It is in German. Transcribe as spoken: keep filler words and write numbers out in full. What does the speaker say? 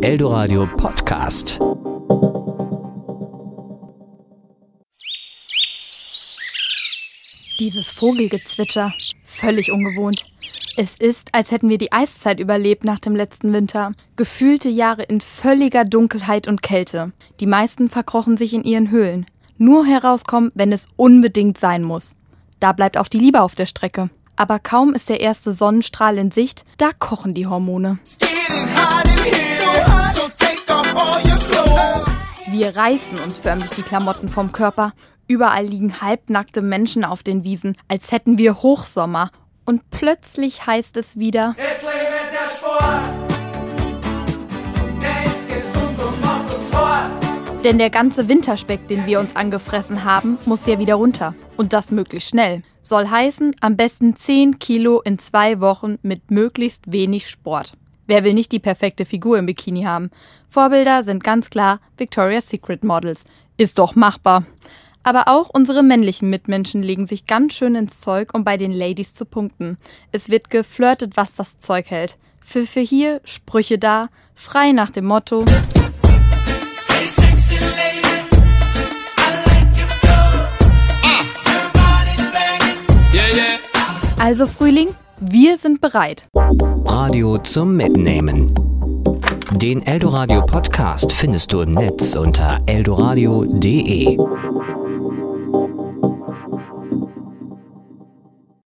Eldoradio Podcast. Dieses Vogelgezwitscher, völlig ungewohnt. Es ist, als hätten wir die Eiszeit überlebt nach dem letzten Winter. Gefühlte Jahre in völliger Dunkelheit und Kälte. Die meisten verkrochen sich in ihren Höhlen. Nur herauskommen, wenn es unbedingt sein muss. Da bleibt auch die Liebe auf der Strecke. Aber kaum ist der erste Sonnenstrahl in Sicht, da kochen die Hormone. Wir reißen uns förmlich die Klamotten vom Körper. Überall liegen halbnackte Menschen auf den Wiesen, als hätten wir Hochsommer. Und plötzlich heißt es wieder: Es lebe der Sport, der ist gesund und macht uns hart. Denn der ganze Winterspeck, den wir uns angefressen haben, muss ja wieder runter. Und das möglichst schnell. Soll heißen, am besten zehn Kilo in zwei Wochen mit möglichst wenig Sport. Wer will nicht die perfekte Figur im Bikini haben? Vorbilder sind ganz klar Victoria's Secret Models. Ist doch machbar. Aber auch unsere männlichen Mitmenschen legen sich ganz schön ins Zeug, um bei den Ladies zu punkten. Es wird geflirtet, was das Zeug hält. Pfiffe hier, Sprüche da, frei nach dem Motto: Hey sexy lady, I like your flow. Your body's banging. Yeah, yeah. Also Frühling, wir sind bereit. Radio zum Mitnehmen. Den Eldoradio Podcast findest du im Netz unter eldoradio punkt de.